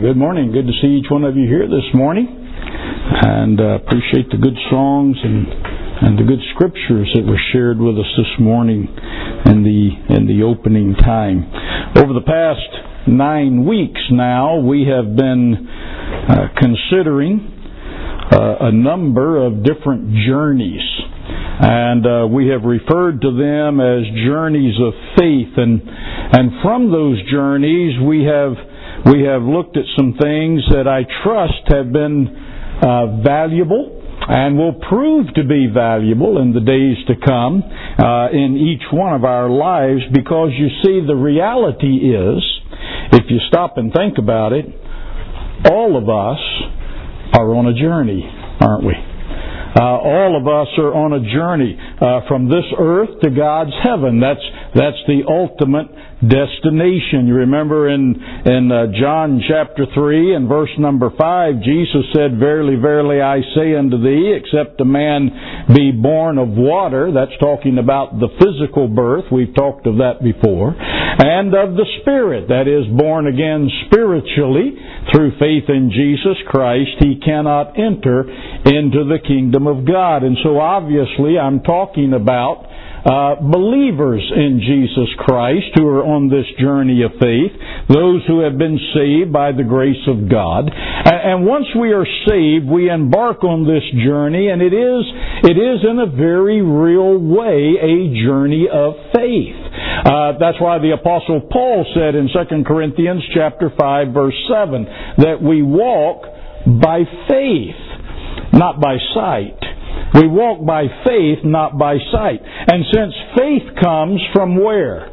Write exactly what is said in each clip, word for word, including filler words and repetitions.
Good morning. Good to see each one of you here this morning. And uh, appreciate the good songs and and the good scriptures that were shared with us this morning in the in the opening time. Over the past nine weeks now, we have been uh, considering uh, a number of different journeys. And uh, we have referred to them as journeys of faith. And and from those journeys, we have we have looked at some things that I trust have been uh, valuable and will prove to be valuable in the days to come uh, in each one of our lives. Because you see, the reality is, if you stop and think about it, all of us are on a journey, aren't we? Uh, all of us are on a journey uh, from this earth to God's heaven. That's that's the ultimate destination. You remember in in uh, John chapter three and verse number five, Jesus said, "Verily, verily, I say unto thee, except a man be born of water," that's talking about the physical birth, we've talked of that before, "and of the Spirit," that is, born again spiritually through faith in Jesus Christ, he cannot enter into the kingdom of God. And so obviously I'm talking about Uh, believers in Jesus Christ who are on this journey of faith, those who have been saved by the grace of God. And, and once we are saved, we embark on this journey, and it is it is in a very real way a journey of faith. Uh, that's why the Apostle Paul said in Second Corinthians chapter five, verse seven, that we walk by faith, not by sight. We walk by faith, not by sight. And since faith comes from where?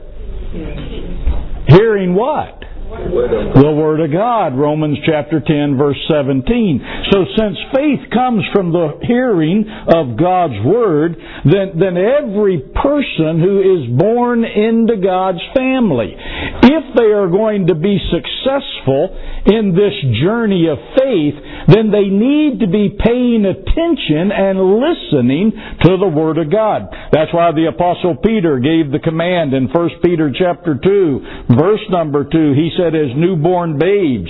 Hearing what? The Word of God, Romans chapter ten, verse seventeen. So since faith comes from the hearing of God's Word, then, then every person who is born into God's family, if they are going to be successful in this journey of faith, then they need to be paying attention and listening to the Word of God. That's why the Apostle Peter gave the command in First Peter chapter two, verse number two. He said, "As newborn babes,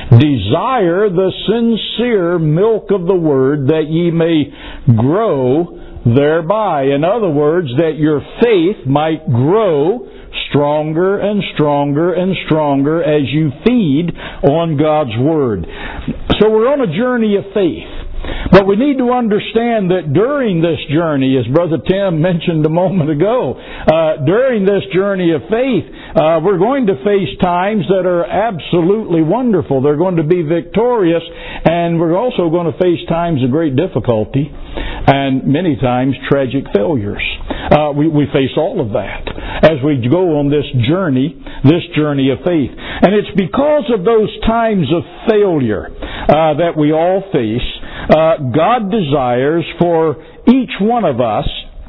desire the sincere milk of the Word, that ye may grow thereby." In other words, that your faith might grow stronger and stronger and stronger as you feed on God's Word. So we're on a journey of faith. But we need to understand that during this journey, as Brother Tim mentioned a moment ago, uh, during this journey of faith, uh, we're going to face times that are absolutely wonderful. They're going to be victorious, and we're also going to face times of great difficulty and many times tragic failures. Uh, we, we face all of that as we go on this journey, this journey of faith. And it's because of those times of failure uh, that we all face. Uh, God desires for each one of us,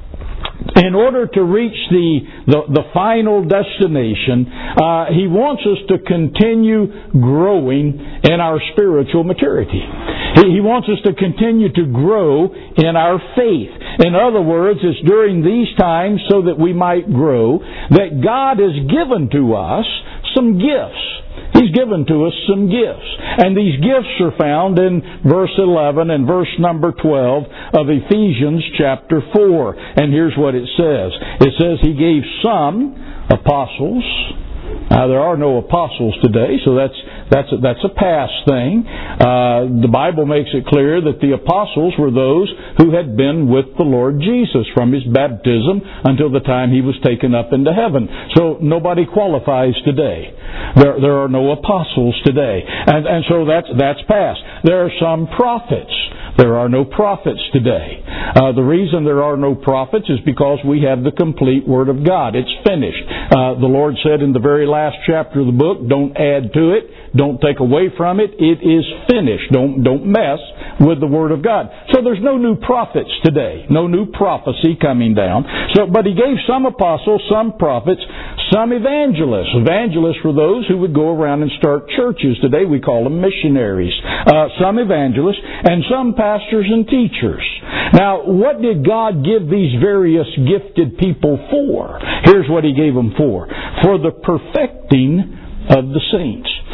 in order to reach the the, the final destination, uh, He wants us to continue growing in our spiritual maturity. He, he wants us to continue to grow in our faith. In other words, it's during these times, so that we might grow, that God has given to us some gifts. He's given to us some gifts. And these gifts are found in verse eleven and verse number twelve of Ephesians chapter four. And here's what it says. It says, He gave some apostles. Now, there are no apostles today, so that's that's a, that's a past thing. Uh, the Bible makes it clear that the apostles were those who had been with the Lord Jesus from His baptism until the time He was taken up into heaven. So nobody qualifies today. There there are no apostles today, and and so that's that's past. There are some prophets. There are no prophets today. Uh, the reason there are no prophets is because we have the complete Word of God. It's finished. Uh, the Lord said in the very last chapter of the book, don't add to it, don't take away from it. It is finished. Don't don't mess with the Word of God. So there's no new prophets today. No new prophecy coming down. So, but He gave some apostles, some prophets, some evangelists. Evangelists were those who would go around and start churches. Today we call them missionaries. Uh, some evangelists and some pastors and teachers. Now, what did God give these various gifted people for? Here's what He gave them for. For the perfecting of the saints.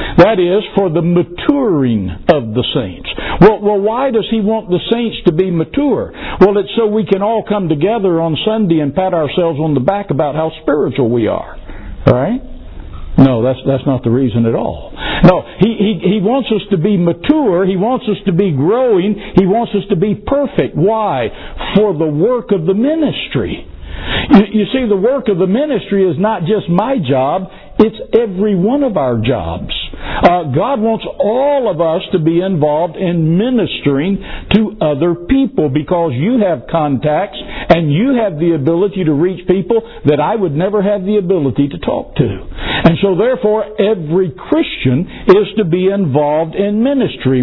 That is, for the maturing of the saints. Well, well, why does He want the saints to be mature? Well, it's so we can all come together on Sunday and pat ourselves on the back about how spiritual we are. All right? No, that's that's not the reason at all. No, he, he, he wants us to be mature. He wants us to be growing. He wants us to be perfect. Why? For the work of the ministry. You, you see, the work of the ministry is not just my job. It's every one of our jobs. Uh, God wants all of us to be involved in ministering to other people because you have contacts and you have the ability to reach people that I would never have the ability to talk to. And so therefore, every Christian is to be involved in ministry.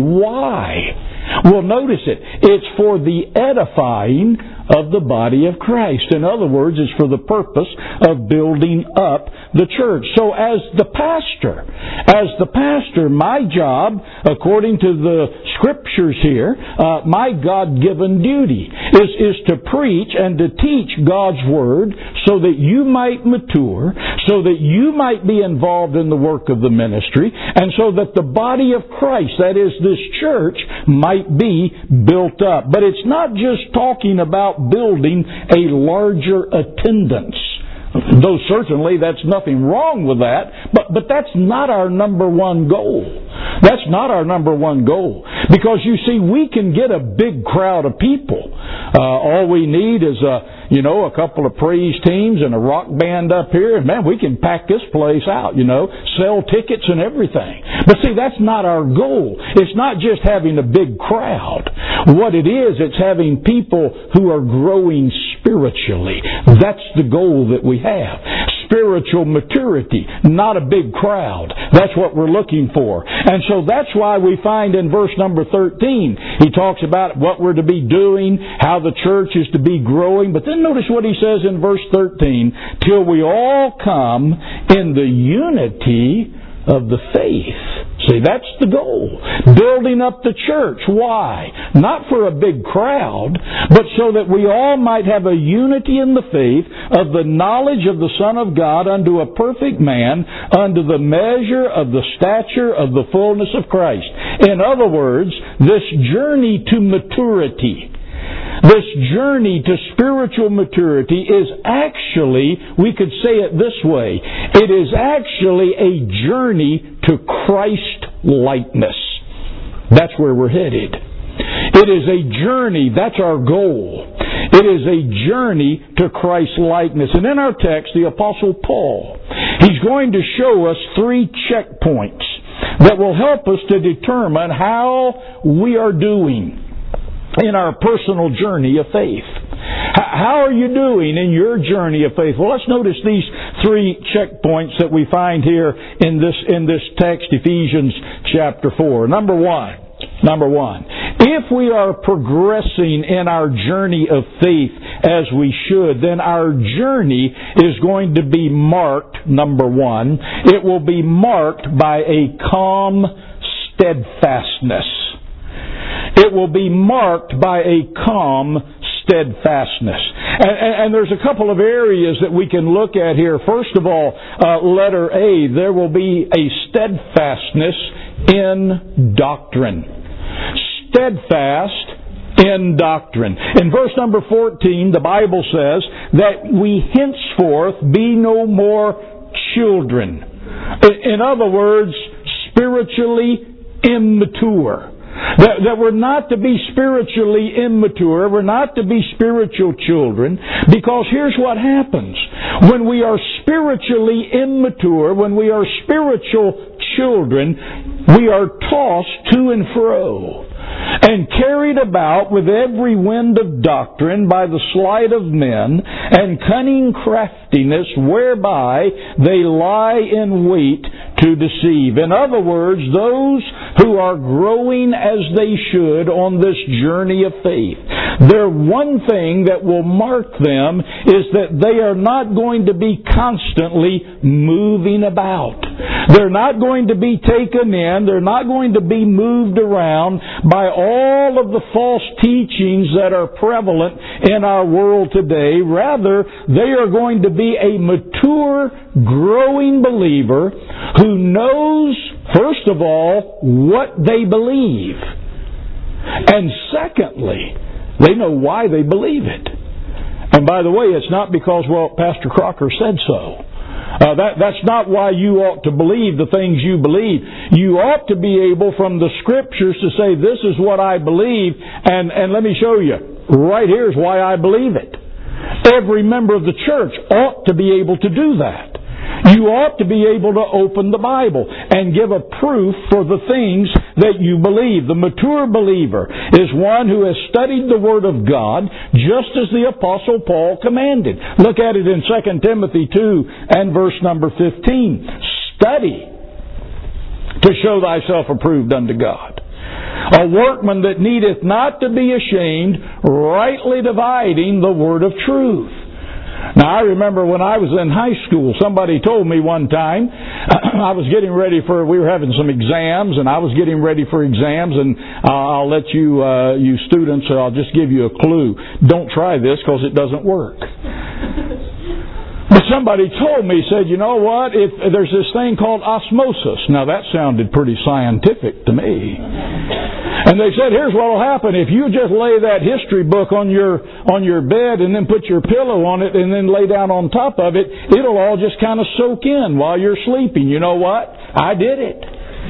Why? Well, notice it. It's for the edifying of the body of Christ. In other words, it's for the purpose of building up the church. So as the pastor, as the pastor, my job, according to the scriptures here, uh, my God-given duty is, is to preach and to teach God's Word so that you might mature, so that you might be involved in the work of the ministry, and so that the body of Christ, that is this church, might be built up. But it's not just talking about building a larger attendance. Though certainly that's nothing wrong with that, but, but that's not our number one goal. That's not our number one goal. Because you see, we can get a big crowd of people. Uh, all we need is a, you know, a couple of praise teams and a rock band up here, and man, we can pack this place out, you know, sell tickets and everything. But see, that's not our goal. It's not just having a big crowd. What it is, it's having people who are growing spiritually. That's the goal that we have. Spiritual maturity, not a big crowd. That's what we're looking for. And so that's why we find in verse number thirteen, he talks about what we're to be doing, how the church is to be growing. But then notice what he says in verse thirteen, till we all come in the unity of the faith. See, that's the goal. Building up the church. Why? Not for a big crowd, but so that we all might have a unity in the faith of the knowledge of the Son of God unto a perfect man, unto the measure of the stature of the fullness of Christ. In other words, this journey to maturity, this journey to spiritual maturity is actually, we could say it this way, it is actually a journey to Christ-likeness. That's where we're headed. It is a journey, that's our goal. It is a journey to Christ-likeness. And in our text, the Apostle Paul, he's going to show us three checkpoints that will help us to determine how we are doing in our personal journey of faith. How are you doing in your journey of faith? Well, let's notice these three checkpoints that we find here in this in this text, Ephesians chapter four. Number one, number one, if we are progressing in our journey of faith as we should, then our journey is going to be marked, number one, it will be marked by a calm steadfastness. It will be marked by a calm steadfastness. And, and, and there's a couple of areas that we can look at here. First of all, uh, letter A, there will be a steadfastness in doctrine. Steadfast in doctrine. In verse number fourteen, the Bible says that we henceforth be no more children. In other words, spiritually immature. That, that we're not to be spiritually immature. We're not to be spiritual children. Because here's what happens. When we are spiritually immature, when we are spiritual children, we are tossed to and fro and carried about with every wind of doctrine by the sleight of men and cunning craftiness whereby they lie in wait to deceive. In other words, those who are growing as they should on this journey of faith, their one thing that will mark them is that they are not going to be constantly moving about. They're not going to be taken in. They're not going to be moved around by all of the false teachings that are prevalent in our world today. Rather, they are going to be a mature, growing believer who knows, first of all, what they believe. And secondly, they know why they believe it. And by the way, it's not because, well, Pastor Crocker said so. Uh, that, that's not why you ought to believe the things you believe. You ought to be able from the Scriptures to say, this is what I believe, and, and let me show you. Right here is why I believe it. Every member of the church ought to be able to do that. You ought to be able to open the Bible and give a proof for the things that you believe. The mature believer is one who has studied the Word of God just as the Apostle Paul commanded. Look at it in Second Timothy two and verse number fifteen. Study to show thyself approved unto God. A workman that needeth not to be ashamed, rightly dividing the word of truth. Now, I remember when I was in high school, somebody told me one time, I was getting ready for, we were having some exams, and I was getting ready for exams, and I'll let you, uh, you students, I'll just give you a clue. Don't try this because it doesn't work. But somebody told me, said, you know what, if there's this thing called osmosis. Now, that sounded pretty scientific to me. And they said, here's what will happen. If you just lay that history book on your on your bed and then put your pillow on it and then lay down on top of it, it'll all just kind of soak in while you're sleeping. You know what? I did it.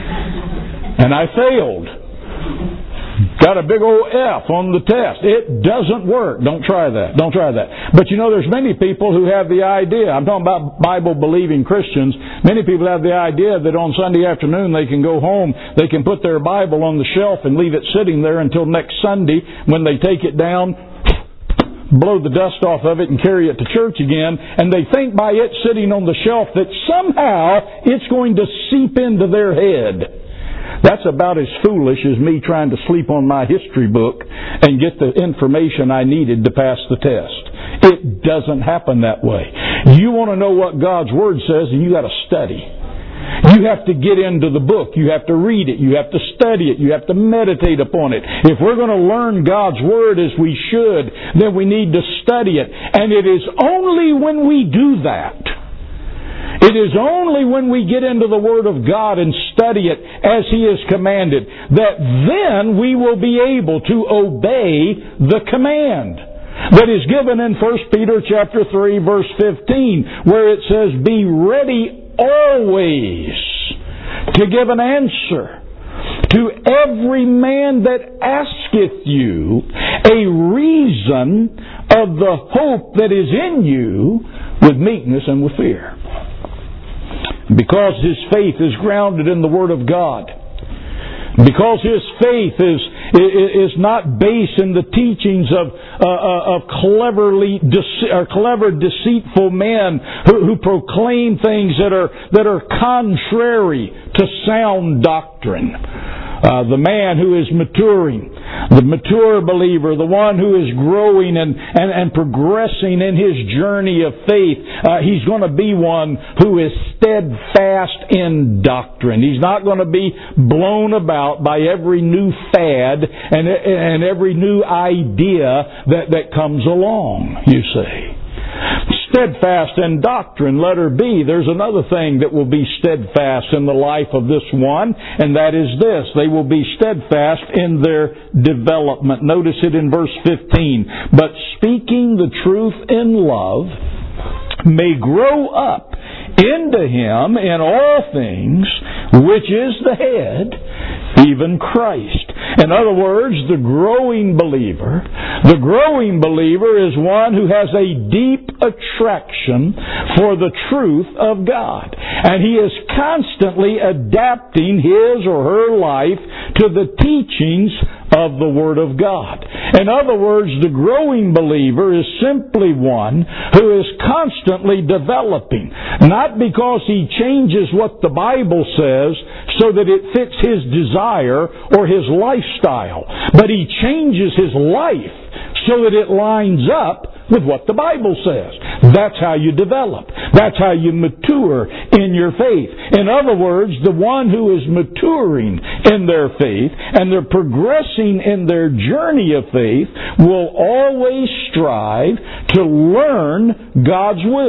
And I failed. Got a big old F on the test. It doesn't work. Don't try that. Don't try that. But you know, there's many people who have the idea, I'm talking about Bible-believing Christians, many people have the idea that on Sunday afternoon they can go home, they can put their Bible on the shelf and leave it sitting there until next Sunday when they take it down, blow the dust off of it and carry it to church again, and they think by it sitting on the shelf that somehow it's going to seep into their head. That's about as foolish as me trying to sleep on my history book and get the information I needed to pass the test. It doesn't happen that way. You want to know what God's Word says, and you got to study. You have to get into the book. You have to read it. You have to study it. You have to meditate upon it. If we're going to learn God's Word as we should, then we need to study it. And it is only when we do that, it is only when we get into the Word of God and study it as He has commanded that then we will be able to obey the command that is given in First Peter chapter three verse fifteen, where it says, be ready always to give an answer to every man that asketh you a reason of the hope that is in you with meekness and with fear. Because his faith is grounded in the Word of God. Because his faith is is not based in the teachings of uh, of cleverly dece- or clever deceitful men who, who proclaim things that are that are contrary to sound doctrine. Uh, the man who is maturing, the mature believer, the one who is growing and, and, and progressing in his journey of faith, uh, he's going to be one who is steadfast in doctrine. He's not going to be blown about by every new fad and, and every new idea that, that comes along, you see. Steadfast in doctrine, letter B. There's another thing that will be steadfast in the life of this one, and that is this. They will be steadfast in their development. Notice it in verse fifteen. But speaking the truth in love may grow up into him in all things, which is the head, even Christ. In other words, the growing believer, the growing believer is one who has a deep attraction for the truth of God. And he is constantly adapting his or her life to the teachings of the Word of God. In other words, the growing believer is simply one who is constantly developing. Not because he changes what the Bible says so that it fits his desire or his lifestyle, but he changes his life so that it lines up with what the Bible says. That's how you develop. That's how you mature in your faith. In other words, the one who is maturing in their faith and they're progressing in their journey of faith will always strive to learn God's will.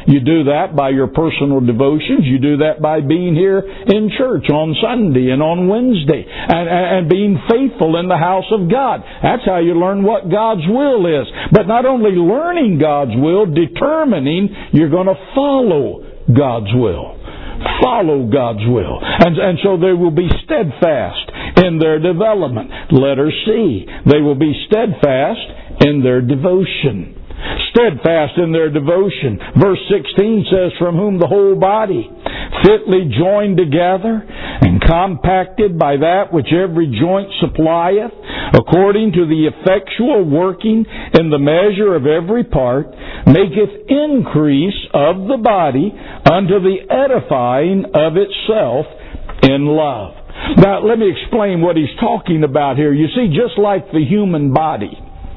You do that by your personal devotions. You do that by being here in church on Sunday and on Wednesday and, and being faithful in the house of God. That's how you learn what God's will is. But not only learning God's will, determining you're going to follow God's will. Follow God's will. And, and so they will be steadfast in their development. Letter C. They will be steadfast in their devotion. Steadfast in their devotion. Verse sixteen says, from whom the whole body, fitly joined together and compacted by that which every joint supplieth, according to the effectual working in the measure of every part, maketh increase of the body unto the edifying of itself in love. Now, let me explain what he's talking about here. You see, just like the human body,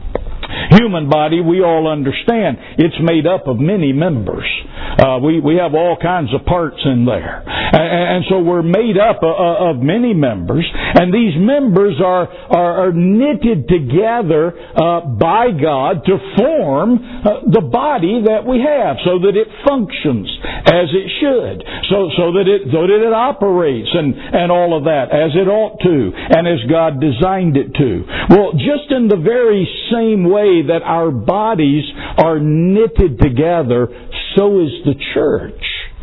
human body, we all understand, it's made up of many members. Uh, we, we have all kinds of parts in there. And, and so we're made up of, of many members, and these members are, are, are knitted together uh, by God to form uh, the body that we have, so that it functions as it should, so, so that it, so that it operates and, and all of that as it ought to, and as God designed it to. Well, just in the very same way that our bodies are knitted together, so is the church.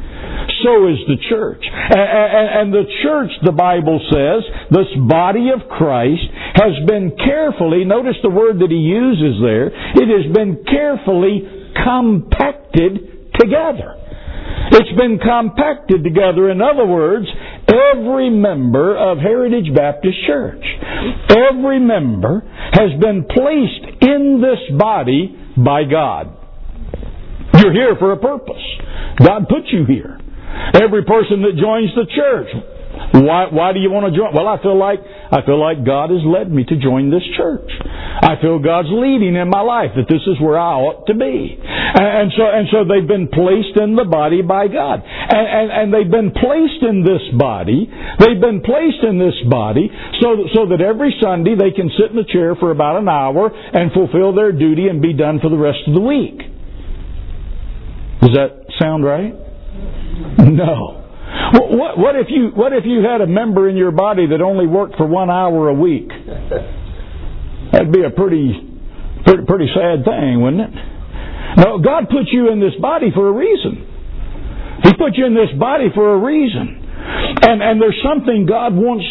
So is the church. And the church, the Bible says, this body of Christ has been carefully, notice the word that he uses there, it has been carefully compacted together. It's been compacted together. In other words, every member of Heritage Baptist Church, every member has been placed in this body by God. You're here for a purpose. God put you here. Every person that joins the church, why, why do you want to join? Well, I feel like I feel like God has led me to join this church. I feel God's leading in my life, that this is where I ought to be. And so, and so they've been placed in the body by God. And, and, and they've been placed in this body. They've been placed in this body so that, so that every Sunday they can sit in the chair for about an hour and fulfill their duty and be done for the rest of the week. Does that sound right? No. What, what if you what if you had a member in your body that only worked for one hour a week? That'd be a pretty, pretty, pretty sad thing, wouldn't it? No, God put you in this body for a reason. He put you in this body for a reason. And, and there's something God wants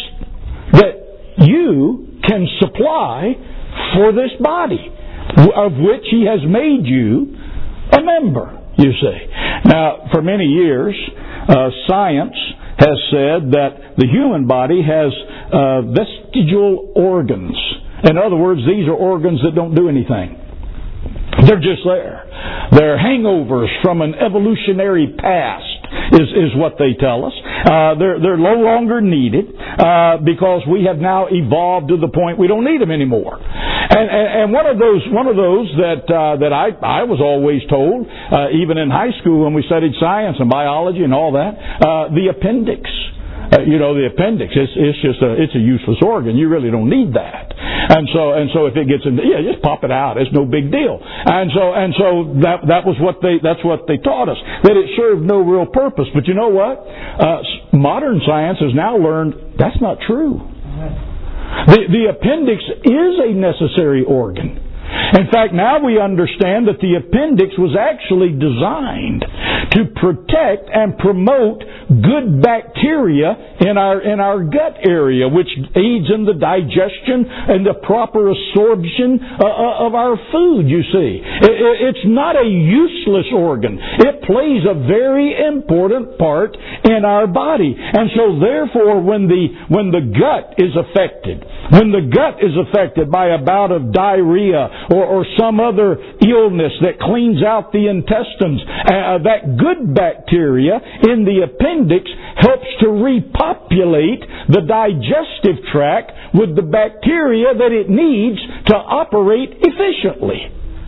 that you can supply for this body, of which He has made you a member, you see. Now, for many years, uh, science has said that the human body has uh, vestigial organs. In other words, these are organs that don't do anything. They're just there. They're hangovers from an evolutionary past, is, is what they tell us. Uh, they're, they're no longer needed uh, because we have now evolved to the point we don't need them anymore. And, and, and one of those, one of those that uh, that I I was always told, uh, even in high school when we studied science and biology and all that, uh, the appendix. Uh, you know, the appendix, it's, it's just a, it's a useless organ. You really don't need that. And so, and so if it gets into, yeah, just pop it out. It's no big deal. And so, and so that, that was what they, that's what they taught us. That it served no real purpose. But you know what? Uh, modern science has now learned that's not true. The, the appendix is a necessary organ. In fact, now we understand that the appendix was actually designed to protect and promote good bacteria in our in our gut area, which aids in the digestion and the proper absorption uh, of our food, you see. It's not a useless organ. It plays a very important part in our body. And so therefore, when the when the gut is affected, when the gut is affected by a bout of diarrhea or, or some other illness that cleans out the intestines, uh, that good bacteria in the appendix helps to repopulate the digestive tract with the bacteria that it needs to operate efficiently.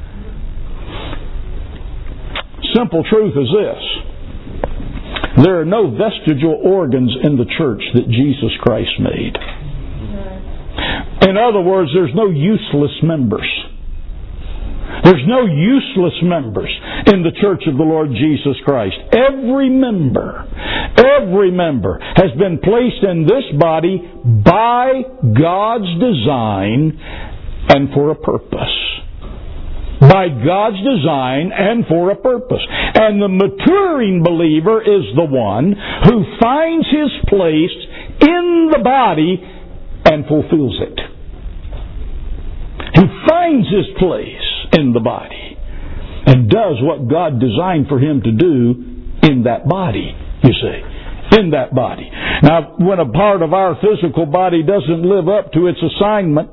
Simple truth is this. There are no vestigial organs in the church that Jesus Christ made. In other words, there's no useless members. There's no useless members in the church of the Lord Jesus Christ. Every member, every member has been placed in this body by God's design and for a purpose. By God's design and for a purpose. And the maturing believer is the one who finds his place in the body and fulfills it. He finds his place in the body and does what God designed for him to do in that body, you see. In that body. Now, when a part of our physical body doesn't live up to its assignment,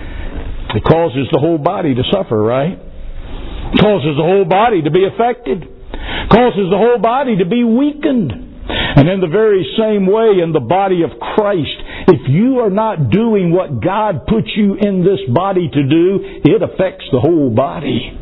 it causes the whole body to suffer, right? It causes the whole body to be affected. It causes the whole body to be weakened. And in the very same way, in the body of Christ, if you are not doing what God put you in this body to do, it affects the whole body.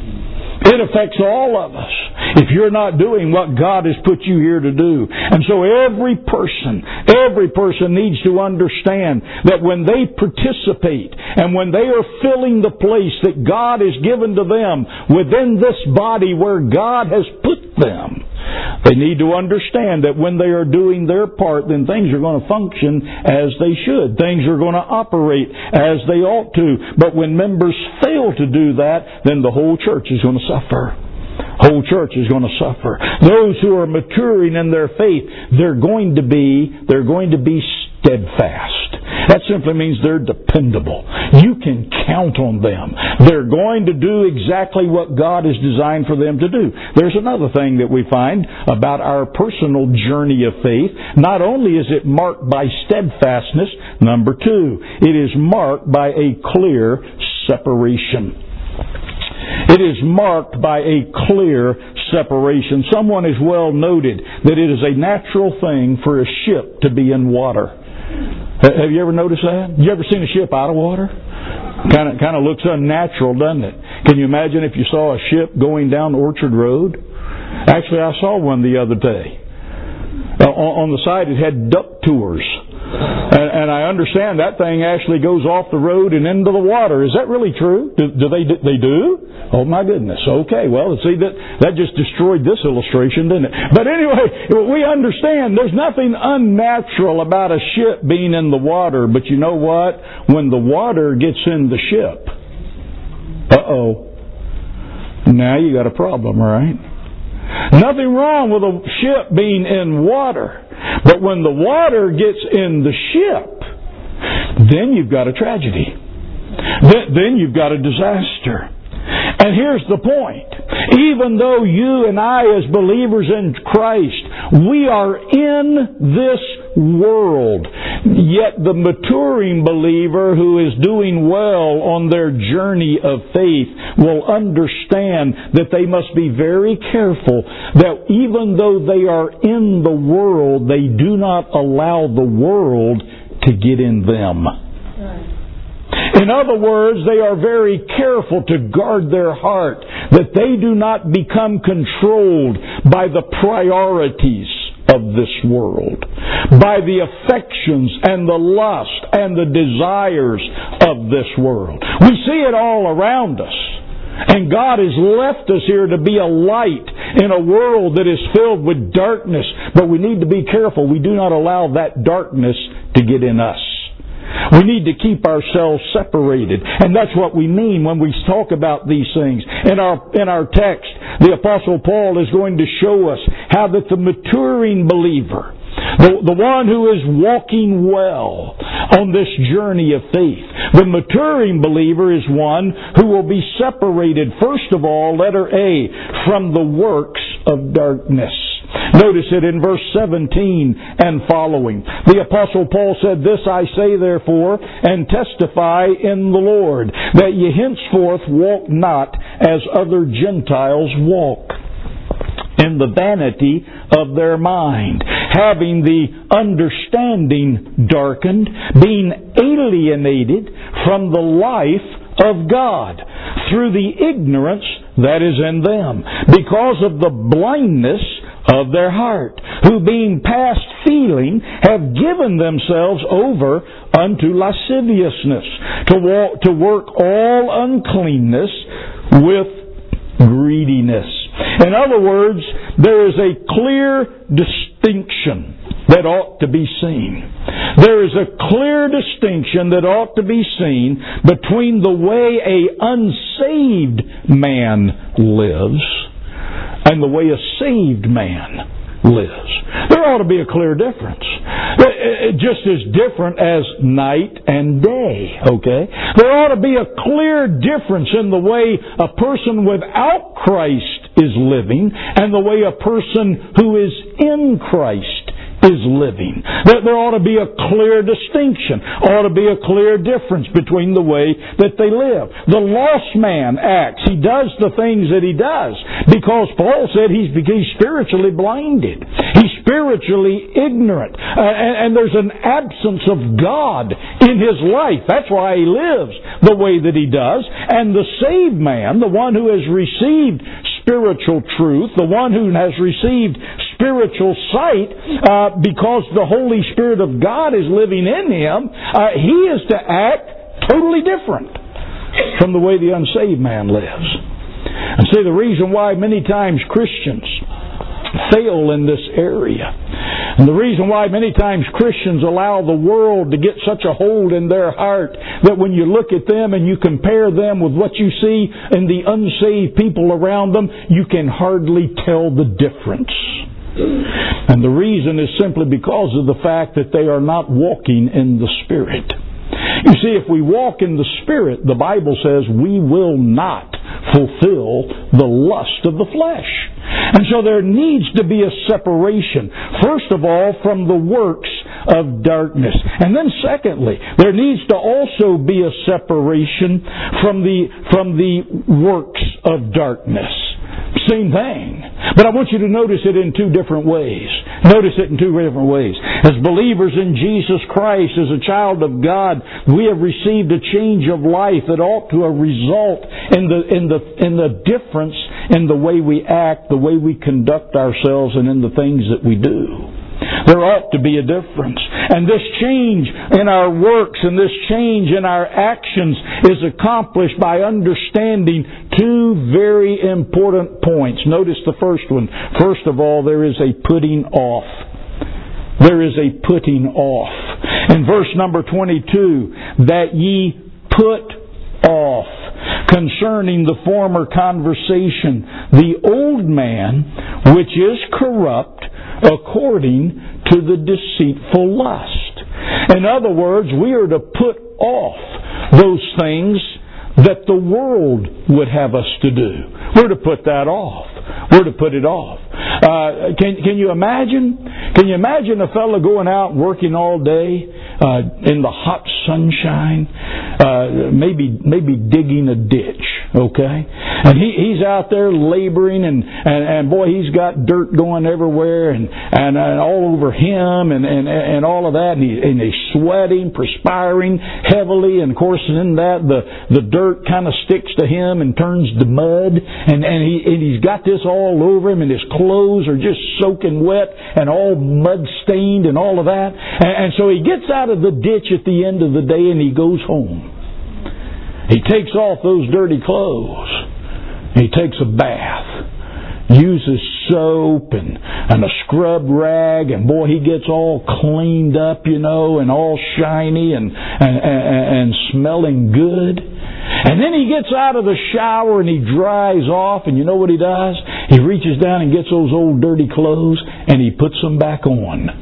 It affects all of us if you're not doing what God has put you here to do. And so every person, every person needs to understand that when they participate and when they are filling the place that God has given to them within this body where God has put them, they need to understand that when they are doing their part, then things are going to function as they should. Things are going to operate as they ought to. But when members fail to do that, then the whole church is going to suffer. Whole church is going to suffer. Those who are maturing in their faith, they're going to be, they're going to be steadfast. That simply means they're dependable. You can count on them. They're going to do exactly what God has designed for them to do. There's another thing that we find about our personal journey of faith. Not only is it marked by steadfastness, number two, it is marked by a clear separation. It is marked by a clear separation. Someone has well noted that it is a natural thing for a ship to be in water. Have you ever noticed that? You ever seen a ship out of water? Kind of, kind of looks unnatural, doesn't it? Can you imagine if you saw a ship going down Orchard Road? Actually, I saw one the other day. Uh, on, on the side, it had duck tours. And, and I understand that thing actually goes off the road and into the water. Is that really true? Do, do they they do? Oh my goodness. Okay, well, see, that that just destroyed this illustration, didn't it? But anyway, we understand there's nothing unnatural about a ship being in the water. But you know what? When the water gets in the ship, uh-oh, now you got a problem, right? Nothing wrong with a ship being in water. But when the water gets in the ship, then you've got a tragedy. Then, then you've got a disaster. And here's the point. Even though you and I as believers in Christ, we are in this world, yet the maturing believer who is doing well on their journey of faith will understand that they must be very careful that even though they are in the world, they do not allow the world to get in them. Right. In other words, they are very careful to guard their heart, that they do not become controlled by the priorities of this world, by the affections and the lust and the desires of this world. We see it all around us. And God has left us here to be a light in a world that is filled with darkness. But we need to be careful. We do not allow that darkness to get in us. We need to keep ourselves separated. And that's what we mean when we talk about these things. In our, in our text, the Apostle Paul is going to show us how that the maturing believer, the, the one who is walking well on this journey of faith, the maturing believer is one who will be separated, first of all, letter A, from the works of darkness. Notice it in verse seventeen and following. The Apostle Paul said, "This I say therefore, and testify in the Lord, that ye henceforth walk not as other Gentiles walk, in the vanity of their mind, having the understanding darkened, being alienated from the life of God, through the ignorance that is in them, because of the blindness of their heart, who being past feeling have given themselves over unto lasciviousness, to walk, to work all uncleanness with greediness. In other words, there is a clear distinction that ought to be seen. There is a clear distinction that ought to be seen between the way a unsaved man lives and the way a saved man lives. There ought to be a clear difference. Just as different as night and day, okay? There ought to be a clear difference in the way a person without Christ is living and the way a person who is in Christ is living. There ought to be a clear distinction. Ought to be a clear difference between the way that they live. The lost man acts. He does the things that he does because Paul said he's, he's spiritually blinded. He's spiritually ignorant. Uh, and, and there's an absence of God in his life. That's why he lives the way that he does. And the saved man, the one who has received spiritual truth, the one who has received spiritual sight, uh, because the Holy Spirit of God is living in him, uh, he is to act totally different from the way the unsaved man lives. And see, the reason why many times Christians fail in this area, and the reason why many times Christians allow the world to get such a hold in their heart that when you look at them and you compare them with what you see in the unsaved people around them, you can hardly tell the difference. And the reason is simply because of the fact that they are not walking in the Spirit. You see, if we walk in the Spirit, the Bible says we will not fulfill the lust of the flesh. And so there needs to be a separation, first of all, from the works of darkness. And then secondly, there needs to also be a separation from the, from the works of darkness. Same thing. But I want you to notice it in two different ways. Notice it in two different ways. As believers in Jesus Christ, as a child of God, we have received a change of life that ought to result in the, in the, in the difference in the way we act, the way we conduct ourselves, and in the things that we do. There ought to be a difference. And this change in our works and this change in our actions is accomplished by understanding two very important points. Notice the first one. First of all, there is a putting off. There is a putting off. In verse number twenty-two, that ye put off, concerning the former conversation, the old man, which is corrupt, according to the deceitful lust. In other words, we are to put off those things that the world would have us to do. We're to put that off. We're to put it off. Uh, can can you imagine? Can you imagine a fellow going out working all day uh, in the hot sunshine, uh, maybe maybe digging a ditch, okay? And he he's out there laboring, and, and, and boy, he's got dirt going everywhere, and and, and all over him, and, and and all of that, and, he, and he's sweating, perspiring heavily, and of course in that the the dirt kind of sticks to him and turns to mud, and and he and he's got this all over him, and his clothes are just soaking wet and all mud stained and all of that. And, and so he gets out of the ditch at the end of the day and he goes home. He takes off those dirty clothes. He takes a bath, uses soap and, and a scrub rag, and boy, he gets all cleaned up, you know, and all shiny and, and, and, and smelling good. And then he gets out of the shower and he dries off, and you know what he does? He reaches down and gets those old dirty clothes and he puts them back on.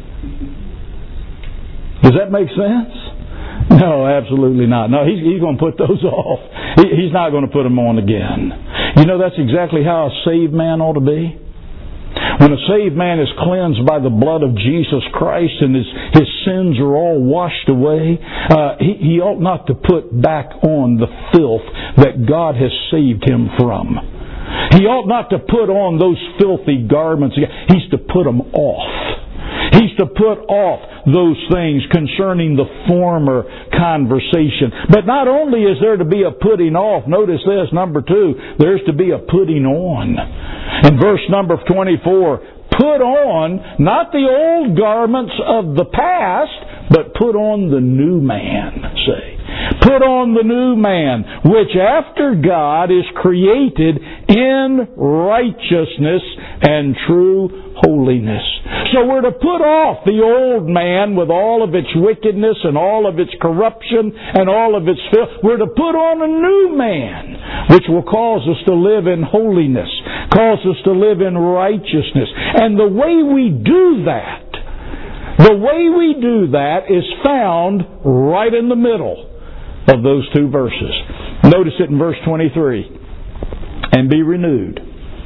Does that make sense? No, absolutely not. No, he's, he's going to put those off. He, he's not going to put them on again. You know, that's exactly how a saved man ought to be. When a saved man is cleansed by the blood of Jesus Christ and his, his sins are all washed away, uh, he, he ought not to put back on the filth that God has saved him from. He ought not to put on those filthy garments. He's to put them off. He's to put off those things concerning the former conversation. But not only is there to be a putting off, notice this, number two, there's to be a putting on. In verse number twenty-four, put on not the old garments of the past, but put on the new man, say. Put on the new man, which after God is created in righteousness and true holiness. So we're to put off the old man with all of its wickedness and all of its corruption and all of its filth. We're to put on a new man, which will cause us to live in holiness, cause us to live in righteousness. And the way we do that, the way we do that is found right in the middle of those two verses. Notice it in verse twenty-three. And be renewed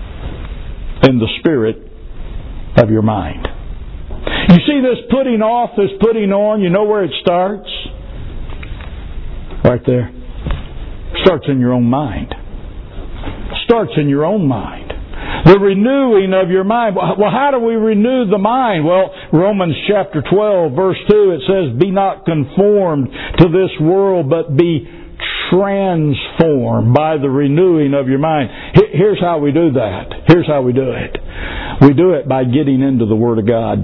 in the spirit of your mind. You see this putting off, this putting on, you know where it starts? Right there. Starts in your own mind. Starts in your own mind. The renewing of your mind. Well, how do we renew the mind? Well, Romans chapter twelve, verse two, it says, be not conformed to this world, but be transformed by the renewing of your mind. Here's how we do that. Here's how we do it. We do it by getting into the Word of God.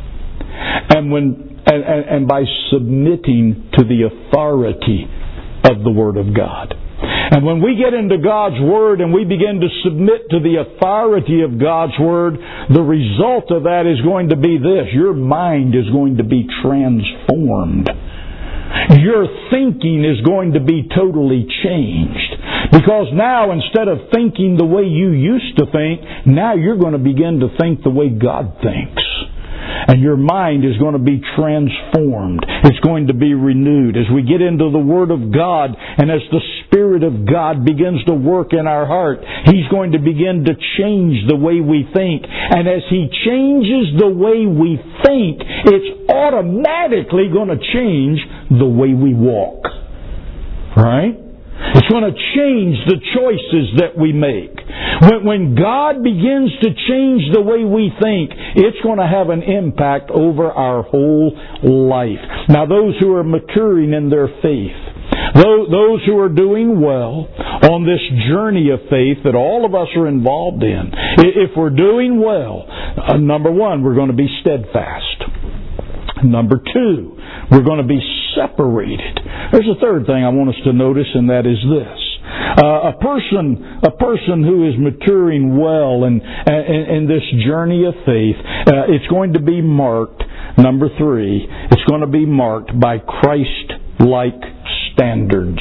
And when and, and, and by submitting to the authority of the Word of God. And when we get into God's Word and we begin to submit to the authority of God's Word, the result of that is going to be this. Your mind is going to be transformed. Your thinking is going to be totally changed. Because now, instead of thinking the way you used to think, now you're going to begin to think the way God thinks. And your mind is going to be transformed. It's going to be renewed. As we get into the Word of God and as the Spirit of God begins to work in our heart, He's going to begin to change the way we think. And as He changes the way we think, it's automatically going to change the way we walk. Right? It's going to change the choices that we make. When, when God begins to change the way we think, it's going to have an impact over our whole life. Now, those who are maturing in their faith, those who are doing well on this journey of faith that all of us are involved in, if we're doing well, uh, number one, we're going to be steadfast. Number two, we're going to be separated. There's a third thing I want us to notice, and that is this. Uh, a person a person who is maturing well in, in, in this journey of faith, uh, it's going to be marked, number three, it's going to be marked by Christ-like standards.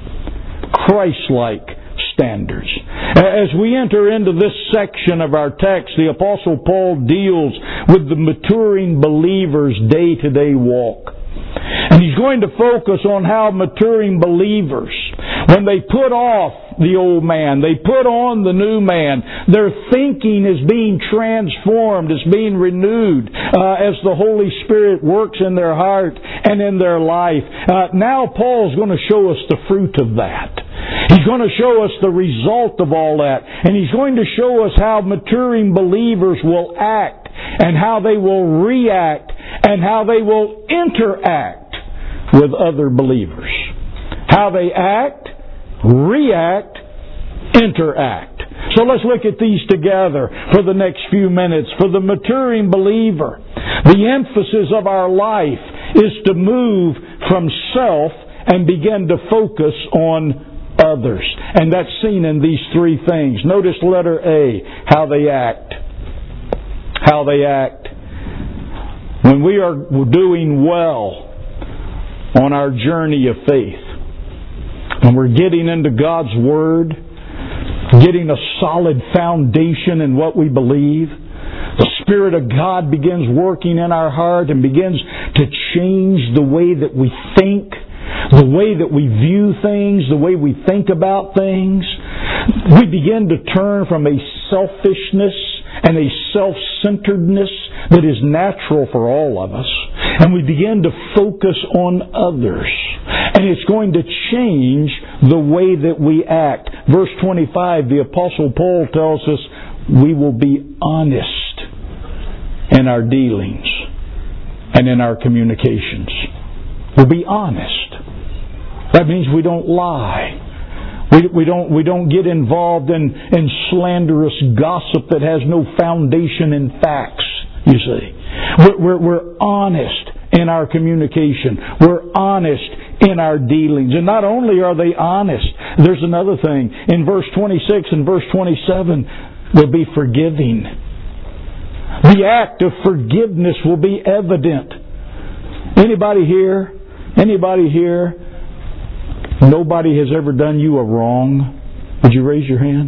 Christ-like standards. As we enter into this section of our text, the Apostle Paul deals with the maturing believer's day-to-day walk. And he's going to focus on how maturing believers, when they put off the old man, they put on the new man, their thinking is being transformed, is being renewed uh, as the Holy Spirit works in their heart and in their life. Uh, now Paul's going to show us the fruit of that. He's going to show us the result of all that. And he's going to show us how maturing believers will act and how they will react and how they will interact with other believers. How they act, react, interact. So let's look at these together for the next few minutes. For the maturing believer, the emphasis of our life is to move from self and begin to focus on others. And that's seen in these three things. Notice letter A, how they act. How they act. When we are doing well on our journey of faith, when we're getting into God's Word, getting a solid foundation in what we believe, the Spirit of God begins working in our heart and begins to change the way that we think, the way that we view things, the way we think about things. We begin to turn from a selfishness and a self-centeredness that is natural for all of us, and we begin to focus on others. And it's going to change the way that we act. Verse twenty-five, the Apostle Paul tells us we will be honest in our dealings and in our communications. We'll be honest. That means we don't lie. We, we don't we don't get involved in, in slanderous gossip that has no foundation in facts, you see. We're, we're, we're honest in our communication. We're honest in our dealings. And not only are they honest, there's another thing. In verse twenty-six and verse twenty-seven, they'll be forgiving. The act of forgiveness will be evident. Anybody here? Anybody here? Nobody has ever done you a wrong? Would you raise your hand?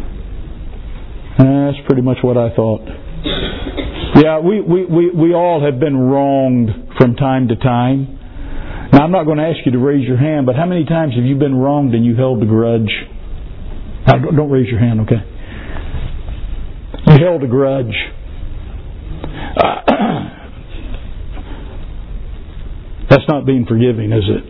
Uh, that's pretty much what I thought. Yeah, we, we, we, we all have been wronged from time to time. Now, I'm not going to ask you to raise your hand, but how many times have you been wronged and you held a grudge? Now, don't, don't raise your hand, okay? You held a grudge. Uh, that's not being forgiving, is it?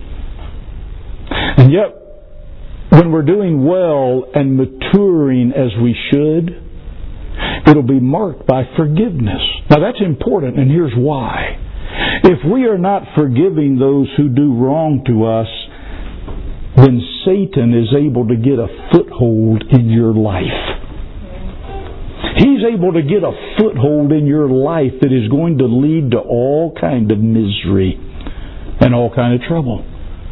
And yet, when we're doing well and maturing as we should, it'll be marked by forgiveness. Now that's important, and here's why. If we are not forgiving those who do wrong to us, then Satan is able to get a foothold in your life. He's able to get a foothold in your life that is going to lead to all kind of misery and all kind of trouble.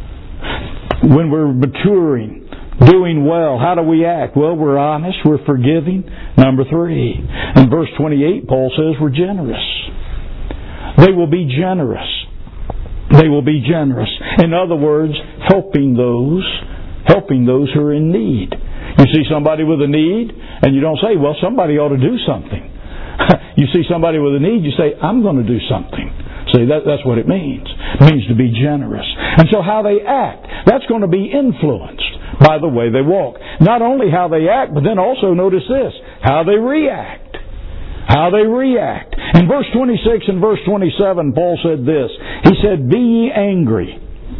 When we're maturing, doing well, how do we act? Well, we're honest, we're forgiving. Number three, in verse twenty-eight, Paul says we're generous. They will be generous. They will be generous. In other words, helping those, helping those who are in need. You see somebody with a need, and you don't say, well, somebody ought to do something. You see somebody with a need, you say, I'm going to do something. See, that, that's what it means. It means to be generous. And so how they act, that's going to be influenced by the way they walk. Not only how they act, but then also notice this, how they react. How they react. In verse twenty-six and verse twenty-seven, Paul said this. He said, be ye angry.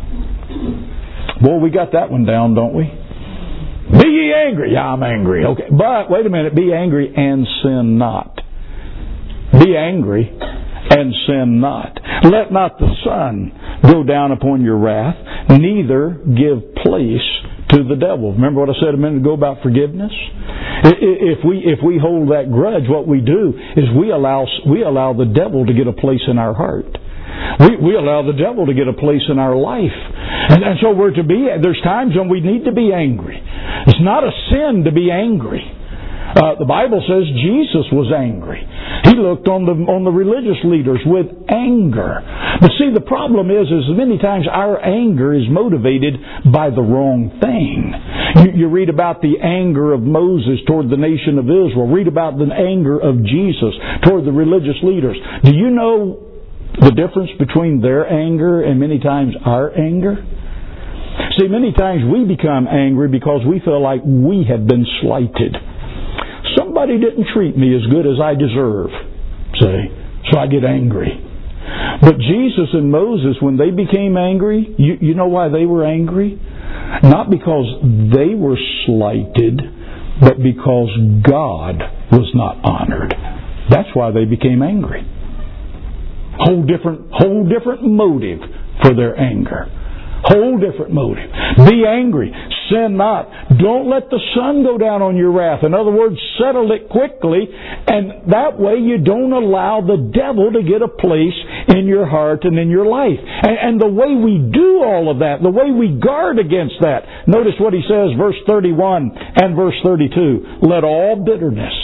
Boy, we got that one down, don't we? Be ye angry. Yeah, I'm angry. Okay. But, wait a minute, be angry and sin not. Be angry and sin not. Let not the sun go down upon your wrath, neither give place to the devil. Remember what I said a minute ago about forgiveness? If we if we hold that grudge, what we do is we allow we allow the devil to get a place in our heart. We we allow the devil to get a place in our life. And, and so we're to be, there's times when we need to be angry. It's not a sin to be angry. Uh, the Bible says Jesus was angry. He looked on the on the religious leaders with anger. But see, the problem is, is many times our anger is motivated by the wrong thing. You, you read about the anger of Moses toward the nation of Israel. Read about the anger of Jesus toward the religious leaders. Do you know the difference between their anger and many times our anger? See, many times we become angry because we feel like we have been slighted. Somebody didn't treat me as good as I deserve, see, so I get angry. But Jesus and Moses, when they became angry, you, you know why they were angry? Not because they were slighted, but because God was not honored. That's why they became angry. Whole different, whole different motive for their anger. Whole different motive. Be angry. Sin not. Don't let the sun go down on your wrath. In other words, settle it quickly, and that way you don't allow the devil to get a place in your heart and in your life. And, and the way we do all of that, the way we guard against that, notice what he says, verse thirty-one and verse thirty-two. Let all bitterness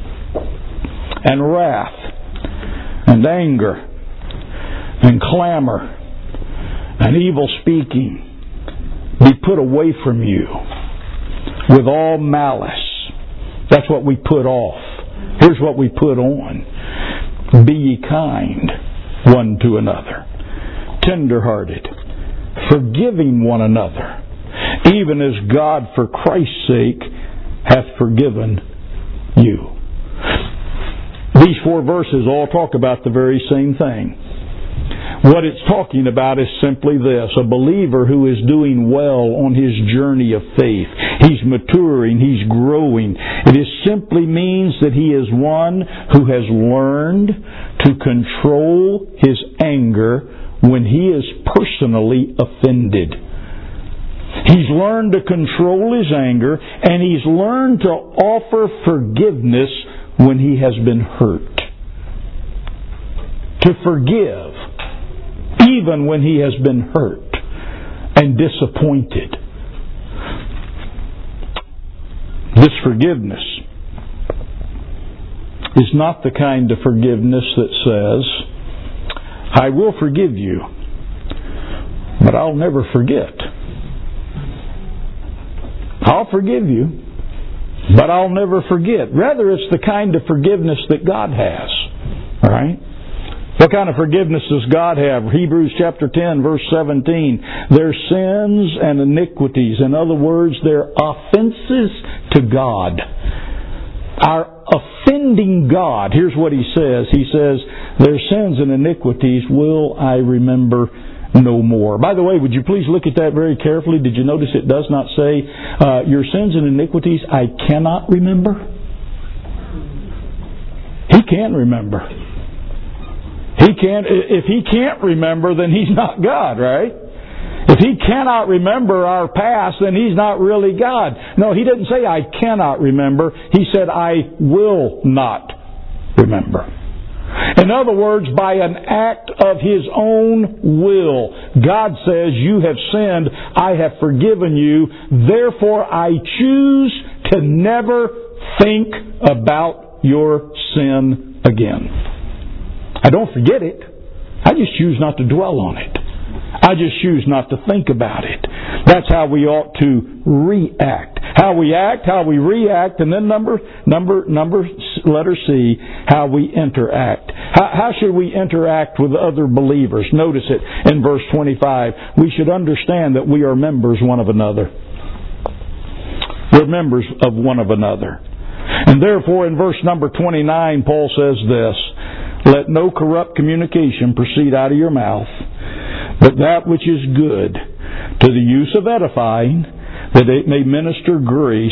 and wrath and anger and clamor and evil speaking be put away from you with all malice. That's what we put off. Here's what we put on. Be ye kind one to another, tender-hearted, forgiving one another, even as God for Christ's sake hath forgiven you. These four verses all talk about the very same thing. What it's talking about is simply this: a believer who is doing well on his journey of faith. He's maturing, he's growing. It is simply means that he is one who has learned to control his anger when he is personally offended. He's learned to control his anger, and he's learned to offer forgiveness when he has been hurt. To forgive even when he has been hurt. and disappointed. This forgiveness is not the kind of forgiveness that says, I will forgive you, but I'll never forget. I'll forgive you, but I'll never forget. Rather, it's the kind of forgiveness that God has. All right? What kind of forgiveness does God have? Hebrews chapter ten, verse seventeen. Their sins and iniquities. In other words, their offenses to God. Our offending God. Here's what He says. He says, their sins and iniquities will I remember no more. By the way, would you please look at that very carefully? Did you notice it does not say, uh, your sins and iniquities I cannot remember? He can remember. He can't, if He can't remember, then He's not God, right? If He cannot remember our past, then He's not really God. No, He didn't say, I cannot remember. He said, I will not remember. In other words, by an act of His own will, God says, you have sinned, I have forgiven you, therefore I choose to never think about your sin again. I don't forget it. I just choose not to dwell on it. I just choose not to think about it. That's how we ought to react. How we act, how we react, and then number, number, number, letter C, how we interact. How, how should we interact with other believers? Notice it in verse twenty-five. We should understand that we are members one of another. We're members of one of another. And therefore, in verse number twenty-nine, Paul says this, let no corrupt communication proceed out of your mouth, but that which is good to the use of edifying, that it may minister grace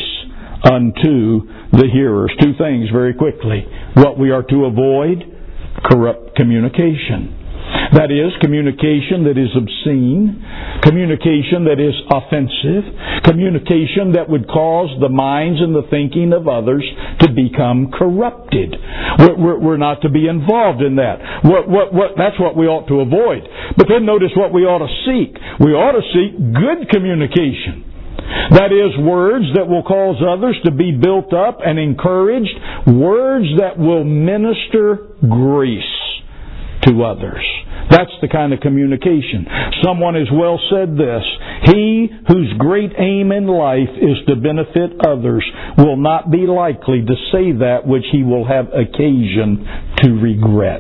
unto the hearers. Two things very quickly. What we are to avoid, corrupt communication. That is, communication that is obscene, communication that is offensive, communication that would cause the minds and the thinking of others to become corrupted. We're, we're not to be involved in that. What, what, what, that's what we ought to avoid. But then notice what we ought to seek. We ought to seek good communication. That is, words that will cause others to be built up and encouraged, words that will minister grace to others. That's the kind of communication. Someone has well said this, he whose great aim in life is to benefit others will not be likely to say that which he will have occasion to regret.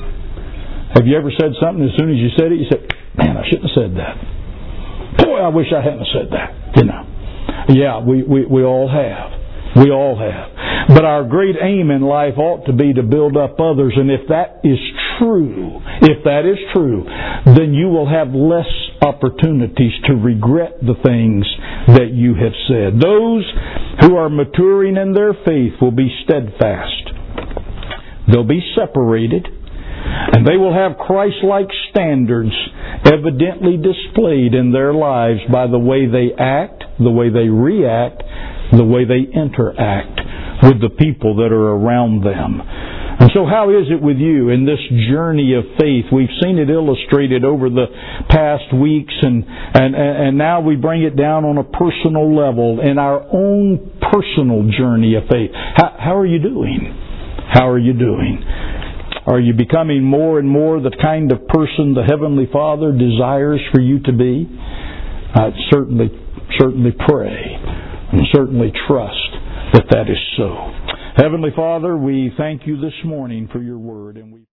Have you ever said something, as soon as you said it, you said, man, I shouldn't have said that. Boy, I wish I hadn't said that. You know. Yeah, we, we, we all have. We all have. But our great aim in life ought to be to build up others. And if that is true, if that is true, then you will have less opportunities to regret the things that you have said. Those who are maturing in their faith will be steadfast. They'll be separated. And they will have Christ-like standards evidently displayed in their lives by the way they act, the way they react, the way they interact with the people that are around them. And so how is it with you in this journey of faith? We've seen it illustrated over the past weeks, and, and, and now we bring it down on a personal level in our own personal journey of faith. How, how are you doing? How are you doing? Are you becoming more and more the kind of person the Heavenly Father desires for you to be? I'd certainly, certainly pray and certainly trust that that is so. Heavenly Father, we thank you this morning for your word, and we